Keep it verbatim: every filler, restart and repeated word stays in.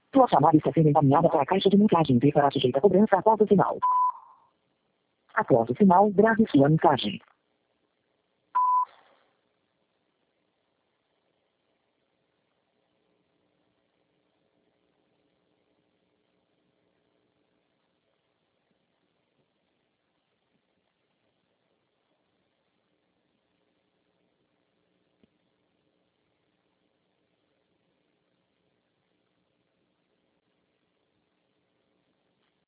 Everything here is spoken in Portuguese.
Sua chamada está sendo encaminhada para a caixa de mensagem e será sujeita a cobrança após o sinal. Após o sinal, grave sua mensagem.